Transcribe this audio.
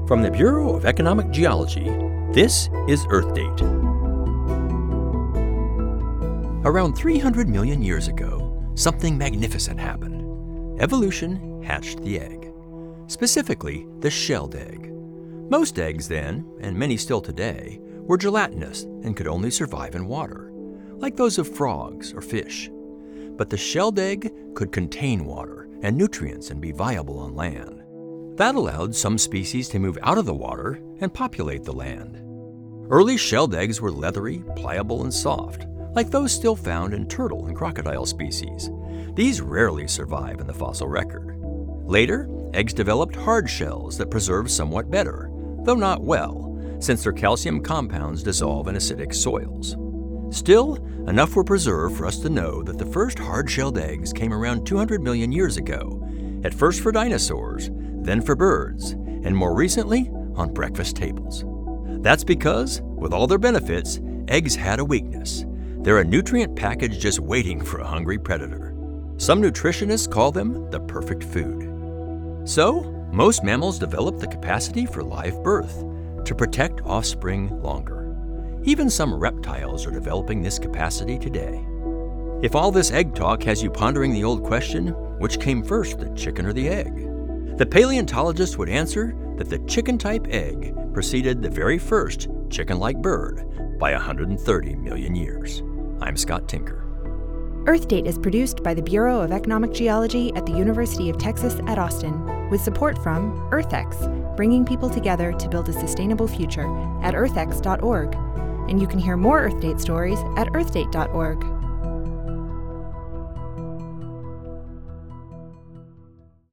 From the Bureau of Economic Geology, this is Earth Date. Around 300 million years ago, something magnificent happened. Evolution hatched the egg, specifically the shelled egg. Most eggs then, and many still today, were gelatinous and could only survive in water, like those of frogs or fish. But the shelled egg could contain water and nutrients and be viable on land. That allowed some species to move out of the water and populate the land. Early shelled eggs were leathery, pliable, and soft, like those still found in turtle and crocodile species. These rarely survive in the fossil record. Later, eggs developed hard shells that preserve somewhat better, though not well, since their calcium compounds dissolve in acidic soils. Still, enough were preserved for us to know that the first hard-shelled eggs came around 200 million years ago, at first for dinosaurs, then for birds, and more recently, on breakfast tables. That's because, with all their benefits, eggs had a weakness. They're a nutrient package just waiting for a hungry predator. Some nutritionists call them the perfect food. So, most mammals develop the capacity for live birth, to protect offspring longer. Even some reptiles are developing this capacity today. If all this egg talk has you pondering the old question, which came first, the chicken or the egg? The paleontologist would answer that the chicken-type egg preceded the very first chicken-like bird by 130 million years. I'm Scott Tinker. Earth Date is produced by the Bureau of Economic Geology at the University of Texas at Austin, with support from EarthX, bringing people together to build a sustainable future at earthx.org. And you can hear more Earth Date stories at earthdate.org.